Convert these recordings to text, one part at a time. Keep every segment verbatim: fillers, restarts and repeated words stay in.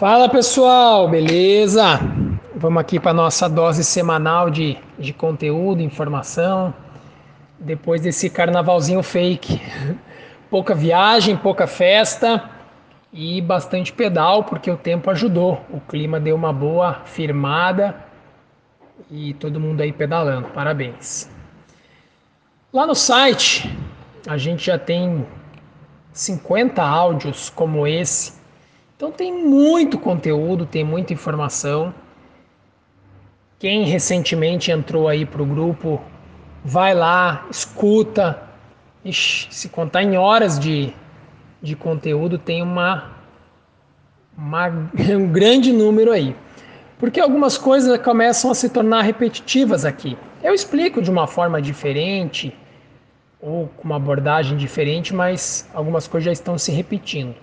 Fala pessoal, beleza? Vamos aqui para nossa dose semanal de, de conteúdo, informação, depois desse carnavalzinho fake. Pouca viagem, pouca festa e bastante pedal, porque o tempo ajudou. O clima deu uma boa firmada e todo mundo aí pedalando. Parabéns. Lá no site a gente já tem cinquenta áudios como esse. Então tem muito conteúdo, tem muita informação. Quem recentemente entrou aí para o grupo, vai lá, escuta. Ixi, se contar em horas de, de conteúdo, tem uma, uma, um grande número aí. Porque algumas coisas começam a se tornar repetitivas aqui. Eu explico de uma forma diferente, ou com uma abordagem diferente, mas algumas coisas já estão se repetindo.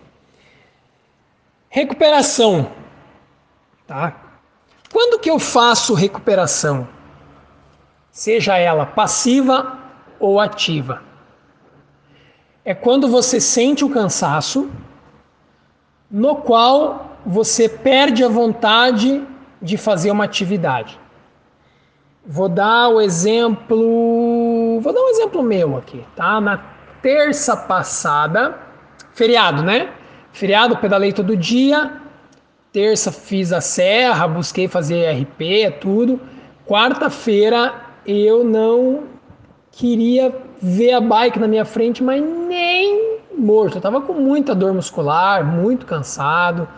Recuperação, tá? Quando que eu faço recuperação? Seja ela passiva ou ativa. É quando você sente o cansaço, no qual você perde a vontade de fazer uma atividade. Vou dar o exemplo, vou dar um exemplo meu aqui, tá? Na terça passada, feriado, né? Feriado, pedalei todo dia. Terça fiz a serra, busquei fazer R P, tudo. Quarta-feira eu não queria ver a bike na minha frente, mas nem morto. Eu tava com muita dor muscular, muito cansado.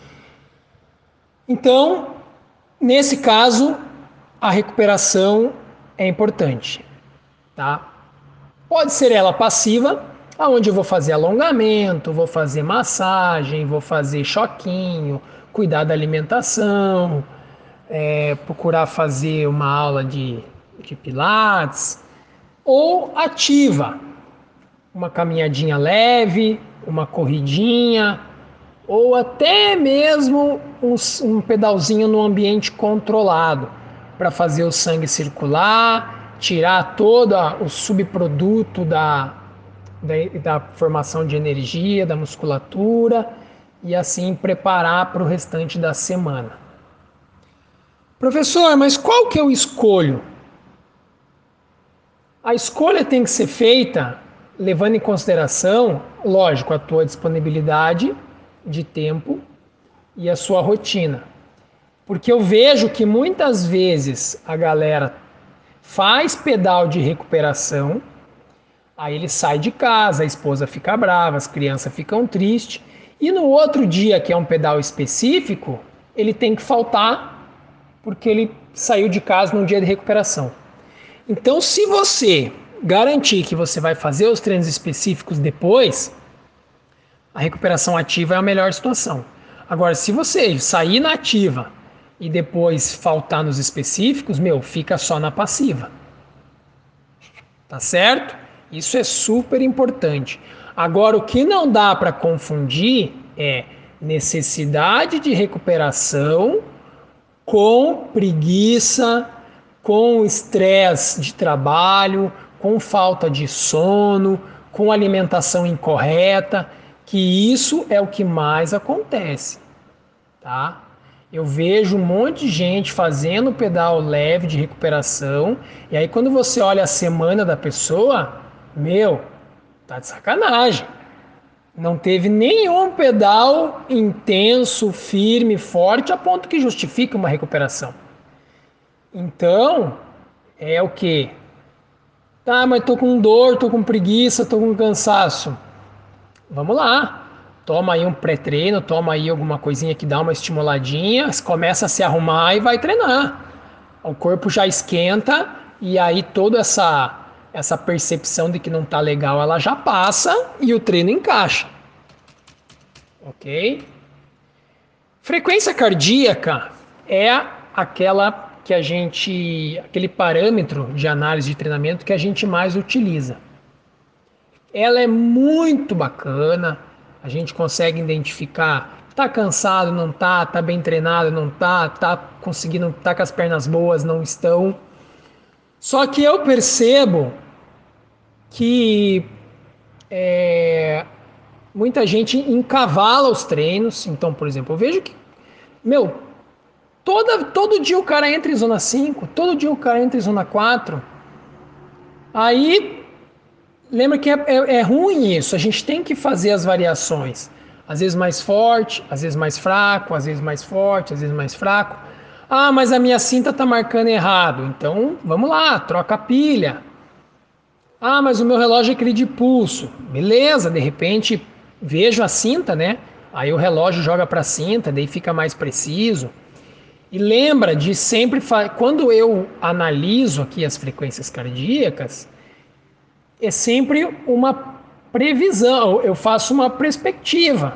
Então, nesse caso, a recuperação é importante, tá? Pode ser ela passiva, aonde eu vou fazer alongamento, vou fazer massagem, vou fazer choquinho, cuidar da alimentação, é, procurar fazer uma aula de, de pilates, ou ativa, uma caminhadinha leve, uma corridinha, ou até mesmo um, um pedalzinho no ambiente controlado, para fazer o sangue circular, tirar todo o subproduto da, da, da formação de energia, da musculatura, e assim preparar para o restante da semana. Professor, mas qual que eu escolho? A escolha tem que ser feita levando em consideração, lógico, a tua disponibilidade de tempo e a sua rotina. Porque eu vejo que muitas vezes a galera faz pedal de recuperação, aí ele sai de casa, a esposa fica brava, as crianças ficam tristes, e no outro dia, que é um pedal específico, ele tem que faltar porque ele saiu de casa num dia de recuperação. Então, se você garantir que você vai fazer os treinos específicos depois, a recuperação ativa é a melhor situação. Agora, se você sair na ativa e depois faltar nos específicos, meu, fica só na passiva. Tá certo? Isso é super importante. Agora, o que não dá para confundir é necessidade de recuperação com preguiça, com estresse de trabalho, com falta de sono, com alimentação incorreta, que isso é o que mais acontece, tá? Eu vejo um monte de gente fazendo pedal leve de recuperação, e aí quando você olha a semana da pessoa, meu, tá de sacanagem. Não teve nenhum pedal intenso, firme, forte, a ponto que justifique uma recuperação. Então, é o que? Tá, mas tô com dor, tô com preguiça, tô com cansaço. Vamos lá. Toma aí um pré-treino, toma aí alguma coisinha que dá uma estimuladinha, começa a se arrumar e vai treinar. O corpo já esquenta e aí toda essa essa percepção de que não tá legal, ela já passa e o treino encaixa. OK? Frequência cardíaca é aquela que a gente, aquele parâmetro de análise de treinamento que a gente mais utiliza. Ela é muito bacana, a gente consegue identificar, tá cansado, não tá, tá bem treinado, não tá, tá conseguindo, tá com as pernas boas, não estão. Só que eu percebo que é, muita gente encavala os treinos. Então, por exemplo, eu vejo que meu, toda, todo dia o cara entra em zona cinco, todo dia o cara entra em zona quatro. Aí, lembra que é, é, é ruim isso, a gente tem que fazer as variações. Às vezes mais forte, às vezes mais fraco, às vezes mais forte, às vezes mais fraco. Ah, mas a minha cinta está marcando errado. Então, vamos lá, troca a pilha. Ah, mas o meu relógio é aquele de pulso. Beleza, de repente vejo a cinta, né? Aí o relógio joga para a cinta, daí fica mais preciso. E lembra de sempre, fa... quando eu analiso aqui as frequências cardíacas, é sempre uma previsão, eu faço uma perspectiva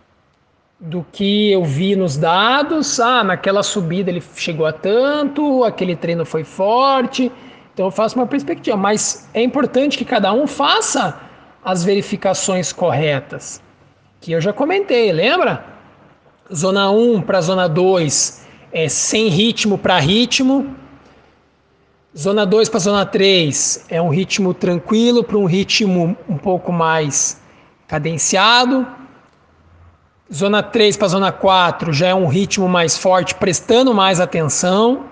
do que eu vi nos dados. Ah, naquela subida ele chegou a tanto, aquele treino foi forte. Então eu faço uma perspectiva, mas é importante que cada um faça as verificações corretas, que eu já comentei, lembra? Zona um para zona dois é sem ritmo para ritmo. Zona dois para zona três é um ritmo tranquilo para um ritmo um pouco mais cadenciado. Zona três para zona quatro já é um ritmo mais forte, prestando mais atenção.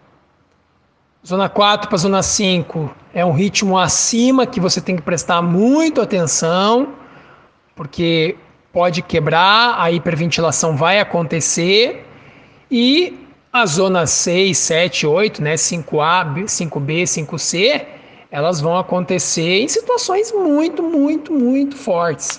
Zona quatro para zona cinco é um ritmo acima que você tem que prestar muito atenção, porque pode quebrar, a hiperventilação vai acontecer. E as zonas seis, sete, oito, né, cinco A, cinco B, cinco C, elas vão acontecer em situações muito, muito, muito fortes.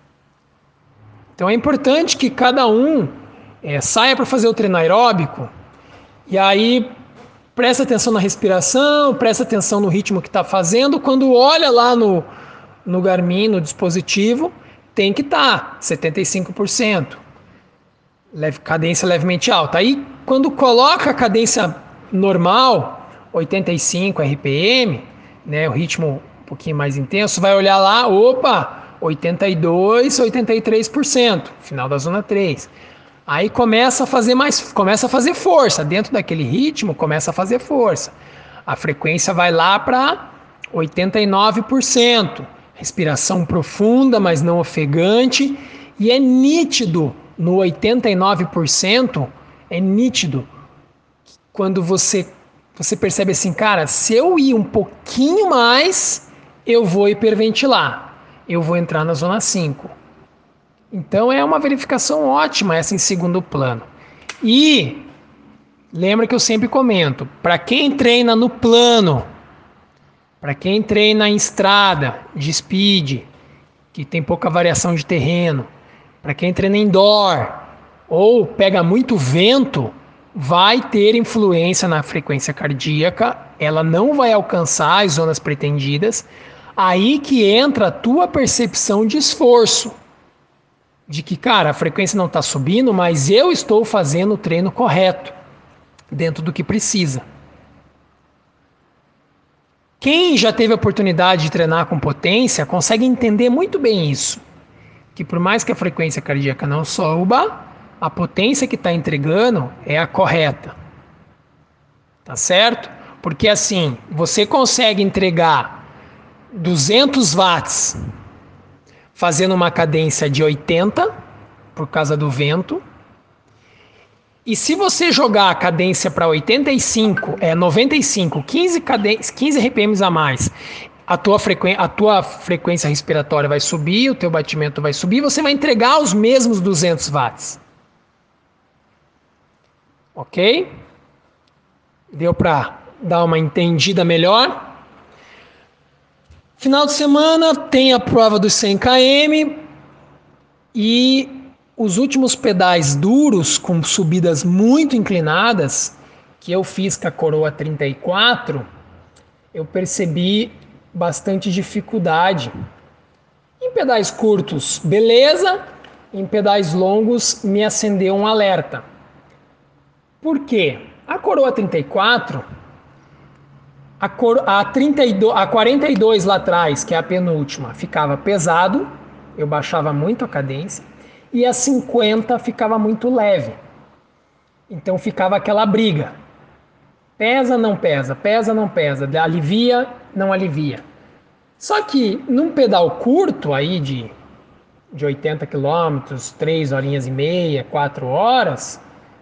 Então é importante que cada um é, saia para fazer o treino aeróbico e aí presta atenção na respiração, presta atenção no ritmo que está fazendo. Quando olha lá no, no Garmin, no dispositivo, tem que estar tá, setenta e cinco por cento. Leve, cadência levemente alta. Aí, quando coloca a cadência normal, oitenta e cinco R P M, né, o ritmo um pouquinho mais intenso, vai olhar lá, opa, oitenta e dois, oitenta e três por cento, final da zona três. Aí começa a fazer mais, começa a fazer força, dentro daquele ritmo, começa a fazer força. A frequência vai lá para oitenta e nove por cento. Respiração profunda, mas não ofegante, e é nítido. No oitenta e nove por cento é nítido quando você, você percebe assim, cara, se eu ir um pouquinho mais, eu vou hiperventilar, eu vou entrar na zona cinco. Então é uma verificação ótima essa em segundo plano. E lembra que eu sempre comento, para quem treina no plano, para quem treina em estrada, de speed, que tem pouca variação de terreno, para quem treina indoor ou pega muito vento, vai ter influência na frequência cardíaca, ela não vai alcançar as zonas pretendidas. Aí que entra a tua percepção de esforço, de que, cara, a frequência não está subindo, mas eu estou fazendo o treino correto, dentro do que precisa. Quem já teve a oportunidade de treinar com potência consegue entender muito bem isso. Que por mais que a frequência cardíaca não suba, a potência que está entregando é a correta. Tá certo? Porque assim, você consegue entregar duzentos watts fazendo uma cadência de oitenta por causa do vento. E se você jogar a cadência para oitenta e cinco, é noventa e cinco, quinze, quinze R P Ms a mais, a tua, frequ... a tua frequência respiratória vai subir, o teu batimento vai subir, você vai entregar os mesmos duzentos watts. Ok? Deu para dar uma entendida melhor? Final de semana tem a prova dos cem quilômetros e os últimos pedais duros com subidas muito inclinadas que eu fiz com a Coroa trinta e quatro, eu percebi bastante dificuldade. Em pedais curtos, beleza. Em pedais longos, me acendeu um alerta. Por quê? A Coroa trinta e quatro, a, cor, a, trinta e dois, a quarenta e dois lá atrás, que é a penúltima, ficava pesado, eu baixava muito a cadência, e a cinquenta ficava muito leve. Então ficava aquela briga. Pesa, não pesa, pesa, não pesa, alivia, não alivia. Só que num pedal curto aí de, de oitenta quilômetros, três horinhas e meia, quatro horas,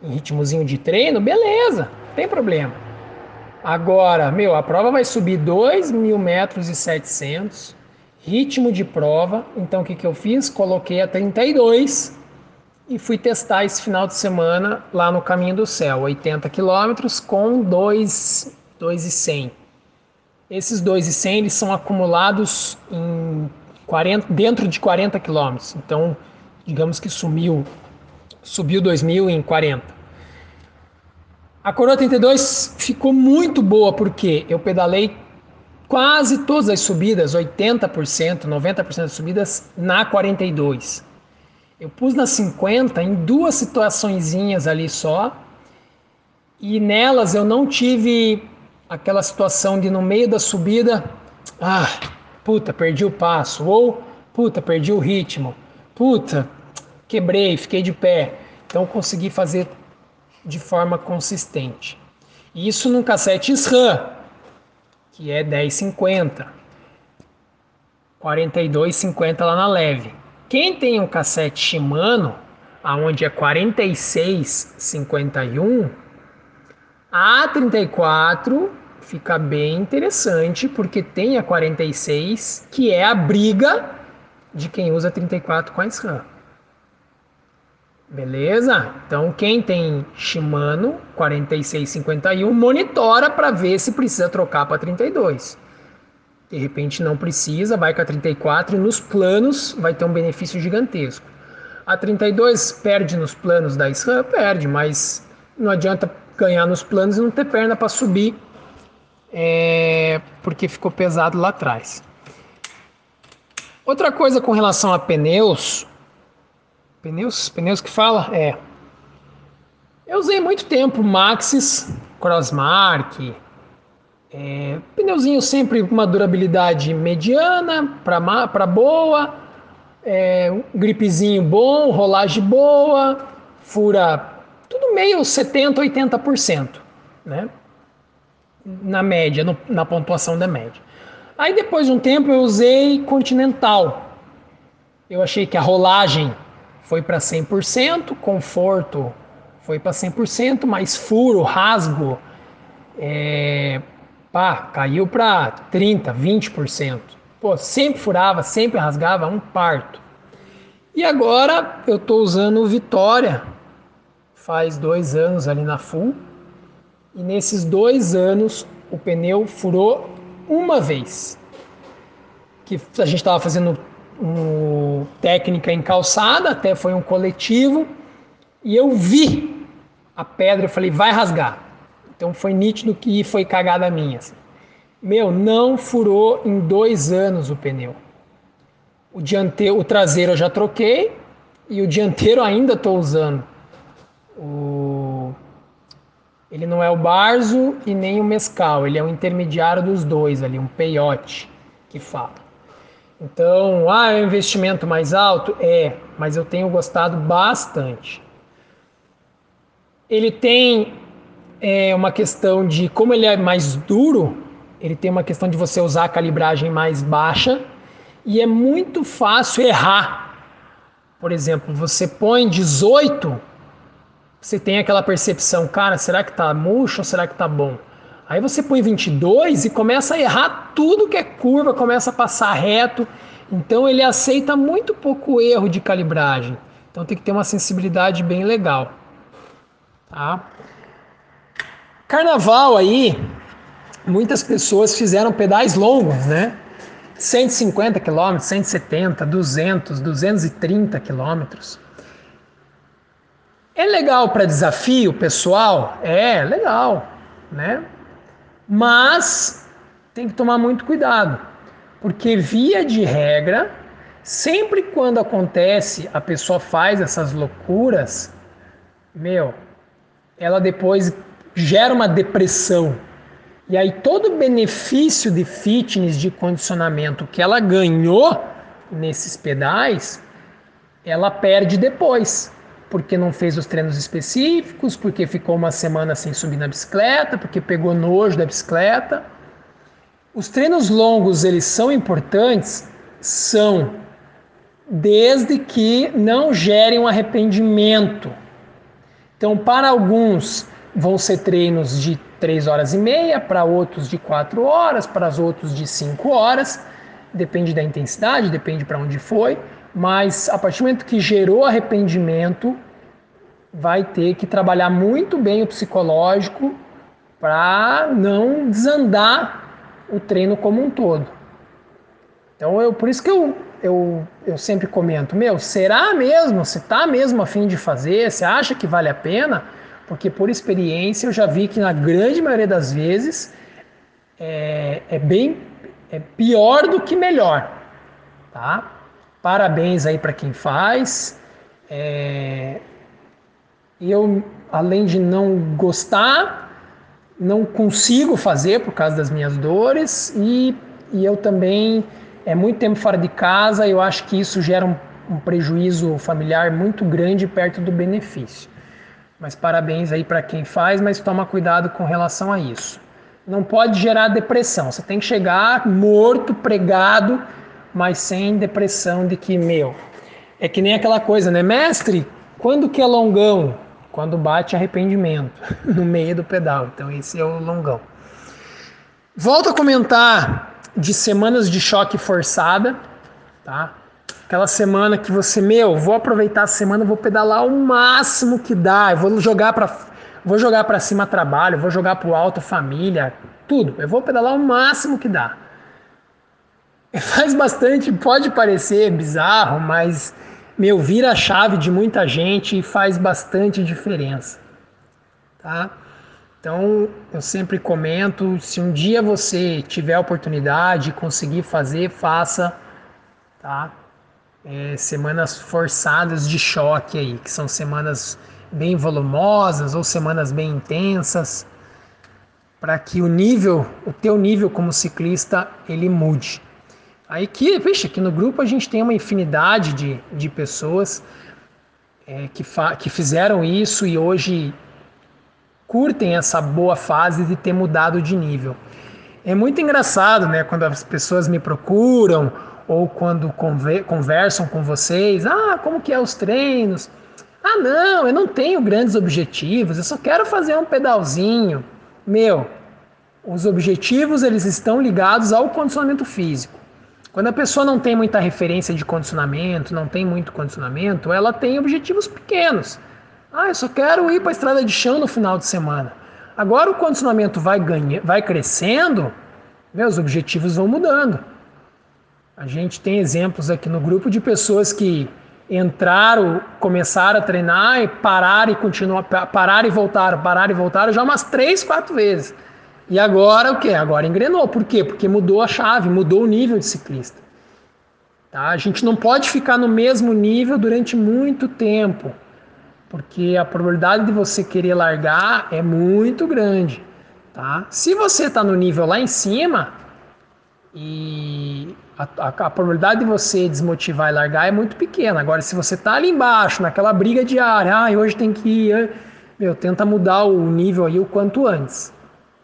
em ritmozinho de treino, beleza, não tem problema. Agora, meu, a prova vai subir dois mil metros e setecentos, ritmo de prova, então o que, que eu fiz? Coloquei a trinta e dois e fui testar esse final de semana lá no Caminho do Céu, oitenta quilômetros com dois mil e cem. Esses dois mil e cem eles são acumulados em quarenta, dentro de quarenta quilômetros, então digamos que sumiu, subiu dois mil em quarenta. A Coroa trinta e dois ficou muito boa porque eu pedalei quase todas as subidas, oitenta por cento, noventa por cento das subidas na quarenta e dois. Eu pus na cinquenta em duas situaçõezinhas ali só, e nelas eu não tive aquela situação de no meio da subida, ah, puta, perdi o passo, ou puta, perdi o ritmo, puta, quebrei, fiquei de pé. Então consegui fazer de forma consistente. Isso num cassete SRAM, que é dez cinquenta, quarenta e dois cinquenta lá na leve. Quem tem um cassete Shimano, aonde é quarenta e seis cinquenta e um, a trinta e quatro fica bem interessante, porque tem a quarenta e seis, que é a briga de quem usa trinta e quatro com a SRAM. Beleza? Então quem tem Shimano quarenta e seis cinquenta e um monitora para ver se precisa trocar para trinta e dois. De repente não precisa, vai com a trinta e quatro e nos planos vai ter um benefício gigantesco. A trinta e dois perde nos planos da SRAM? Perde, mas não adianta ganhar nos planos e não ter perna para subir, é, porque ficou pesado lá atrás. Outra coisa com relação a pneus, pneus, pneus que fala, é, eu usei muito tempo Maxxis, Crossmark, é, pneuzinho sempre com uma durabilidade mediana para boa, é, um gripezinho bom, rolagem boa, fura tudo meio setenta, oitenta por cento, né? Na média, no, na pontuação da média. Aí depois de um tempo eu usei Continental. Eu achei que a rolagem foi para cem por cento, conforto foi para cem por cento, mas furo, rasgo, é, pá, caiu para trinta, vinte por cento. Pô, sempre furava, sempre rasgava, um parto. E agora eu estou usando o Vitória, faz dois anos ali na Full, e nesses dois anos o pneu furou uma vez. Que a gente estava fazendo um, técnica em calçada, até foi um coletivo, e eu vi a pedra, eu falei, vai rasgar. Então foi nítido que foi cagada minha. Assim. Meu, não furou em dois anos o pneu. O dianteiro, o traseiro eu já troquei e o dianteiro ainda estou usando. O... Ele não é o Barzo e nem o Mescal, ele é um intermediário dos dois ali, um peiote que fala. Então, ah, é um investimento mais alto? É, mas eu tenho gostado bastante. Ele tem é, uma questão de, como ele é mais duro, ele tem uma questão de você usar a calibragem mais baixa e é muito fácil errar. Por exemplo, você põe dezoito, você tem aquela percepção, cara, será que tá murcho ou será que tá bom? Aí você põe vinte e dois e começa a errar tudo que é curva, começa a passar reto. Então ele aceita muito pouco erro de calibragem. Então tem que ter uma sensibilidade bem legal. Tá? Carnaval aí, muitas pessoas fizeram pedais longos, né? cento e cinquenta quilômetros, cento e setenta, duzentos, duzentos e trinta quilômetros. É legal para desafio pessoal? É, legal, né? Mas tem que tomar muito cuidado, porque via de regra, sempre quando acontece, a pessoa faz essas loucuras, meu, ela depois gera uma depressão. E aí todo o benefício de fitness, de condicionamento que ela ganhou nesses pedais, ela perde depois. Porque não fez os treinos específicos, porque ficou uma semana sem subir na bicicleta, porque pegou nojo da bicicleta. Os treinos longos, eles são importantes? São, desde que não gerem um arrependimento. Então, para alguns vão ser treinos de três horas e meia, para outros de quatro horas, para os outros de cinco horas, depende da intensidade, depende para onde foi, mas a partir do momento que gerou arrependimento, vai ter que trabalhar muito bem o psicológico para não desandar o treino como um todo. Então, eu, por isso que eu, eu, eu sempre comento, meu, será mesmo? Você está mesmo a fim de fazer? Você acha que vale a pena? Porque por experiência eu já vi que na grande maioria das vezes é, é bem é pior do que melhor, tá? Parabéns aí para quem faz. É, eu, além de não gostar, não consigo fazer por causa das minhas dores e, e eu também é muito tempo fora de casa. Eu acho que isso gera um, um prejuízo familiar muito grande perto do benefício. Mas parabéns aí para quem faz, mas toma cuidado com relação a isso. Não pode gerar depressão. Você tem que chegar morto, pregado, mas sem depressão de que, meu, é que nem aquela coisa, né? Mestre, quando que é longão? Quando bate arrependimento no meio do pedal. Então esse é o longão. Volto a comentar de semanas de choque forçada, tá? Aquela semana que você, meu, vou aproveitar a semana, vou pedalar o máximo que dá, eu vou jogar para vou jogar para cima trabalho, vou jogar pro alto família, tudo. Eu vou pedalar o máximo que dá. Faz bastante, pode parecer bizarro, mas meu, vira a chave de muita gente e faz bastante diferença, tá? Então, eu sempre comento, se um dia você tiver a oportunidade de conseguir fazer, faça, tá? É, semanas forçadas de choque aí, que são semanas bem volumosas ou semanas bem intensas, para que o nível, o teu nível como ciclista, ele mude. Aí que, vixe, aqui no grupo a gente tem uma infinidade de, de pessoas é, que, fa- que fizeram isso e hoje curtem essa boa fase de ter mudado de nível. É muito engraçado, né, quando as pessoas me procuram ou quando conver- conversam com vocês, ah, como que é os treinos? Ah, não, eu não tenho grandes objetivos, eu só quero fazer um pedalzinho. Meu, os objetivos eles estão ligados ao condicionamento físico. Quando a pessoa não tem muita referência de condicionamento, não tem muito condicionamento, ela tem objetivos pequenos. Ah, eu só quero ir para a estrada de chão no final de semana. Agora o condicionamento vai, ganha, vai crescendo, meus objetivos vão mudando. A gente tem exemplos aqui no grupo de pessoas que entraram, começaram a treinar e pararam e continuaram, pararam e voltaram, pararam e voltaram já umas três, quatro vezes. E agora o quê? Agora engrenou. Por quê? Porque mudou a chave, mudou o nível de ciclista. Tá? A gente não pode ficar no mesmo nível durante muito tempo, porque a probabilidade de você querer largar é muito grande. Tá? Se você está no nível lá em cima, e a, a, a probabilidade de você desmotivar e largar é muito pequena. Agora, se você está ali embaixo, naquela briga diária, ah, hoje tem que ir, meu, tenta mudar o nível aí o quanto antes.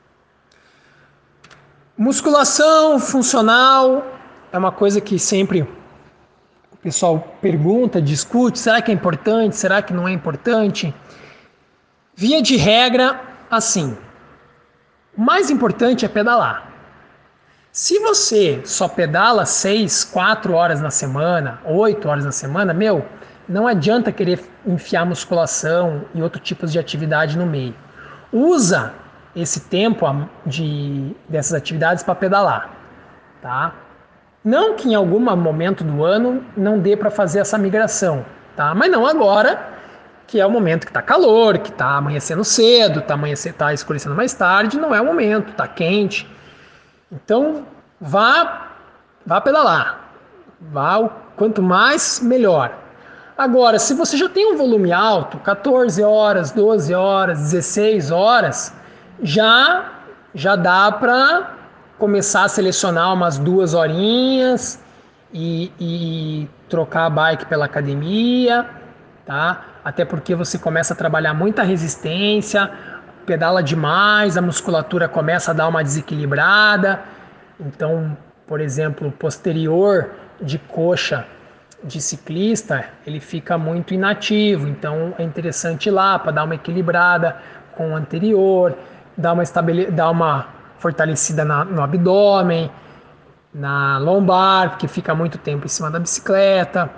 Musculação funcional é uma coisa que sempre o pessoal pergunta, discute, será que é importante, será que não é importante? Via de regra, assim, o mais importante é pedalar. Se você só pedala seis, quatro horas na semana, oito horas na semana, meu, não adianta querer enfiar musculação e outros tipos de atividade no meio. Usa esse tempo de, dessas atividades para pedalar, tá? Não que em algum momento do ano não dê para fazer essa migração, tá? Mas não agora, que é o momento que está calor, que está amanhecendo cedo, está amanhecendo, tá escurecendo mais tarde, não é o momento, está quente. Então, vá, vá pedalar. Vá, o quanto mais, melhor. Agora, se você já tem um volume alto, quatorze horas, doze horas, dezesseis horas, já, já dá para começar a selecionar umas duas horinhas e, e trocar a bike pela academia, tá? Até porque você começa a trabalhar muita resistência, pedala demais, a musculatura começa a dar uma desequilibrada. Então, por exemplo, posterior de coxa de ciclista, ele fica muito inativo, então é interessante ir lá para dar uma equilibrada com o anterior, dar uma, estabele... dar uma fortalecida na... no abdômen, na lombar, porque fica muito tempo em cima da bicicleta.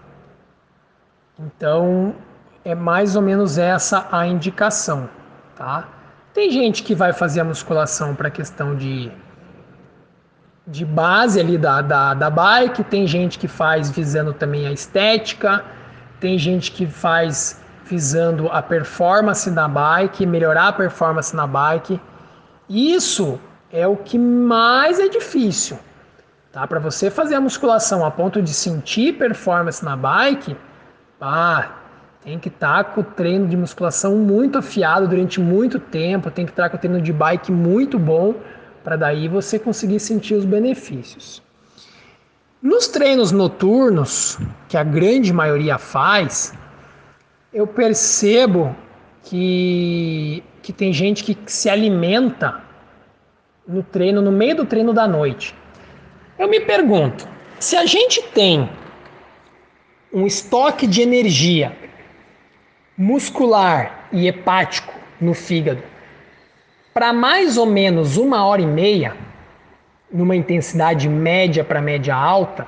Então, é mais ou menos essa a indicação, tá? Tem gente que vai fazer a musculação para questão de, de base ali da, da, da bike, tem gente que faz visando também a estética, tem gente que faz visando a performance da bike, melhorar a performance na bike. Isso é o que mais é difícil, tá? Para você fazer a musculação a ponto de sentir performance na bike, ah, tem que estar com o treino de musculação muito afiado durante muito tempo, tem que estar com o treino de bike muito bom, para daí você conseguir sentir os benefícios. Nos treinos noturnos, que a grande maioria faz, eu percebo que, que tem gente que se alimenta no treino, no meio do treino da noite. Eu me pergunto, se a gente tem um estoque de energia muscular e hepático no fígado para mais ou menos uma hora e meia, numa intensidade média para média alta,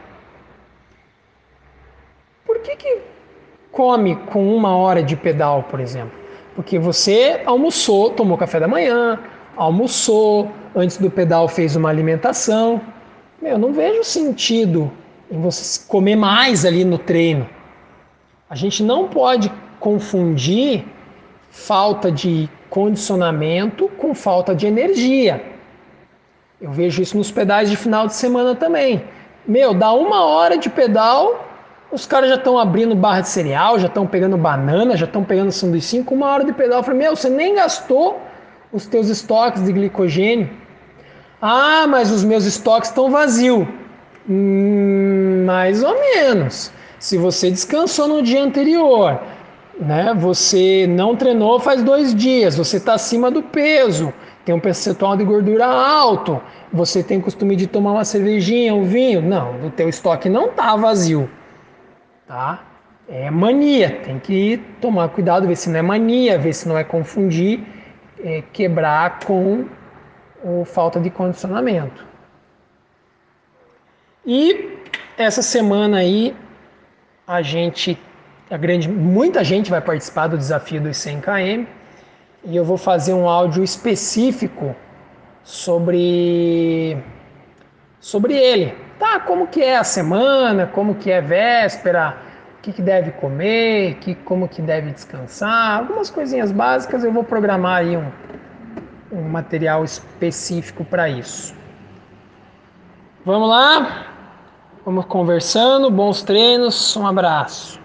por que que come com uma hora de pedal, por exemplo? Porque você almoçou, tomou café da manhã, almoçou, antes do pedal fez uma alimentação. Eu não vejo sentido em você comer mais ali no treino. A gente não pode confundir falta de condicionamento com falta de energia. Eu vejo isso nos pedais de final de semana também. Meu, dá uma hora de pedal, os caras já estão abrindo barra de cereal, já estão pegando banana, já estão pegando sanduíche com uma hora de pedal. Eu falei, meu, você nem gastou os teus estoques de glicogênio. Ah, mas os meus estoques estão vazios. Hum, mais ou menos. Se você descansou no dia anterior, né? Você não treinou faz dois dias, você está acima do peso, tem um percentual de gordura alto, você tem costume de tomar uma cervejinha, um vinho, não, o teu estoque não está vazio, tá? É mania, tem que tomar cuidado, ver se não é mania, ver se não é confundir, é, quebrar com o falta de condicionamento. E essa semana aí a gente, a grande, muita gente vai participar do desafio dos cem quilômetros e eu vou fazer um áudio específico sobre sobre ele, tá? Como que é a semana, como que é véspera, o que, que deve comer, que, como que deve descansar, algumas coisinhas básicas. Eu vou programar aí um, um material específico para isso. Vamos lá? Vamos conversando, bons treinos, um abraço.